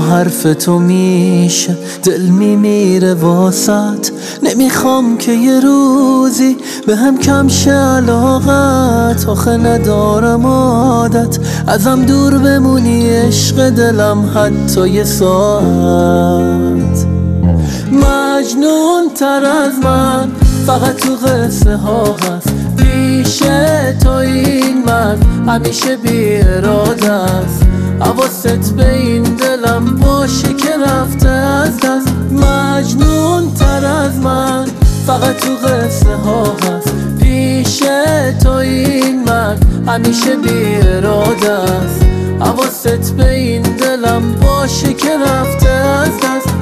حرف تو میشه دل میمیره واسط. نمیخوام که یه روزی به هم کم شه علاقت، آخه ندارم عادت ازم دور بمونی عشق دلم حتی یه ساعت. مجنون تر از من فقط تو قصه ها هست، پیش تو این من همیشه بی اراده است. حواست به این دلم باشه که رفته از دست. مجنون تر از من فقط تو قصه ها هست، پیش تو این من همیشه بی اراده است. حواست به این دلم باشه که رفته از دست.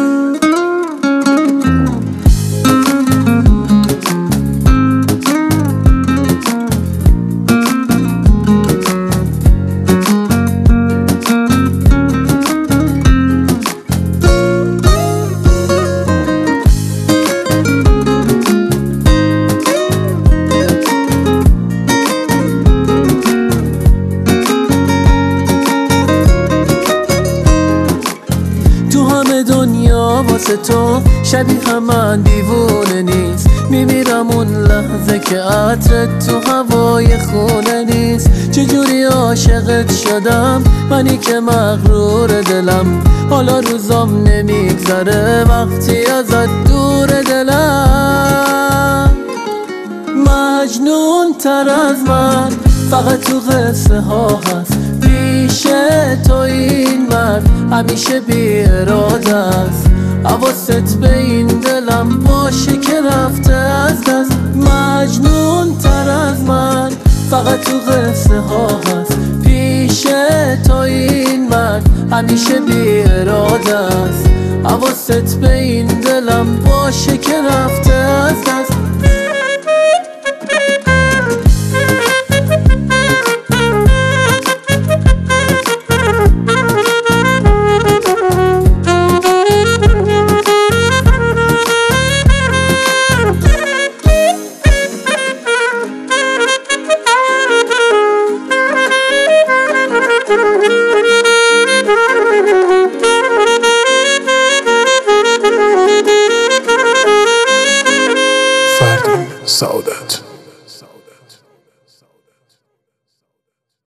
دنیا واسه تو شبیه من دیوونه نیست، میمیرم اون لحظه که عطرت تو هوای خونه نیست. چجوری عاشقت شدم منی که مغرور دلم، حالا روزام نمیگذره وقتی ازت دور دلم. مجنون تر از من فقط تو قصه ها هست، پیش تو این من همیشه بی اراده است. حواست به این دلم باشه که رفته از دست. مجنون تر از من فقط تو قصه ها هست، پیش تو این من همیشه بی اراده است. حواست به این دلم باشه که رفته